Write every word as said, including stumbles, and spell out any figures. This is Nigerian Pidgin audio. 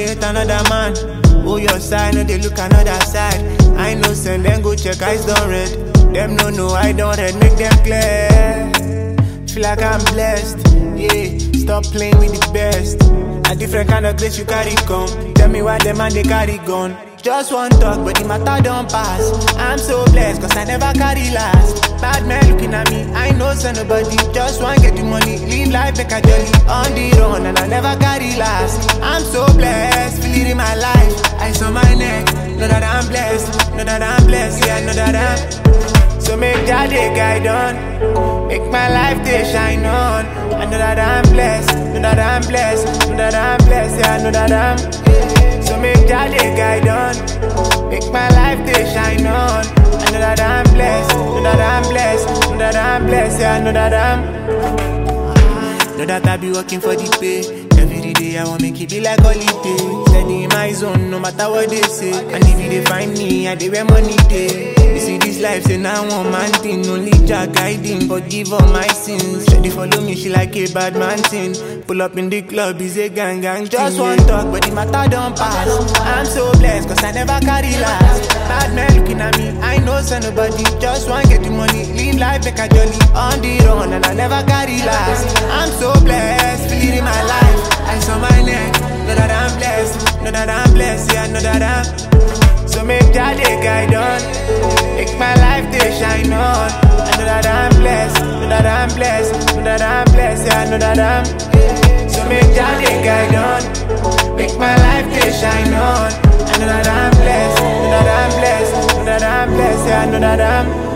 date another man. Oh, your side, no, they look another side. I know, send them go check, eyes done red. Them no, no, I don't red, make them clear. Feel like I'm blessed, yeah. Stop playing with the best. A different kind of grace you carry come. Tell me why them man they carry gun. Just one talk, but the matter don't pass. I'm so blessed, cause I never carry last. Bad man looking at me, I know son nobody. Just want get the money, live life like a jolly. On the run, and I never carry last. I'm so blessed, feel it in my life. I saw my neck, know that I'm blessed. Know that I'm blessed, yeah, know that I'm. So make that day guide on. Make my life day shine on. I know that I'm blessed, know that I'm blessed. Know that I'm blessed, yeah, I know that I'm. So make that day guide on. Make my life day shine on. I know that I'm blessed, know that I'm blessed. Know that I'm blessed, yeah, I know that I'm. Know that I be working for the pay. Every day I want make it be like holiday. Steady in my zone, no matter what they say. And if you they find me, I they where money day. You see this life, say now one man thing. Only Jah guiding, but give all my sins. Shady follow me, she like a bad man thing. Pull up in the club, is a gang gang thing. Just one talk, but the matter don't pass. I'm so blessed, cause I never carry last. Bad man looking at me, I know son nobody. Just want get the money, live life like a jolly. On the run, and I never carry last. I'm so blessed, feel it in my life. I saw my neck, know that I'm blessed. Know that I'm blessed, yeah, know that I'm. So make that day guide on. Make my life day shine on. I know that I'm blessed. Know that I'm blessed. Know that I'm blessed, yeah, I know that I'm. So make that day guide on. Make my life day shine on. I know that I'm blessed. Know that I'm blessed. Know that I'm blessed, yeah, I know that I'm.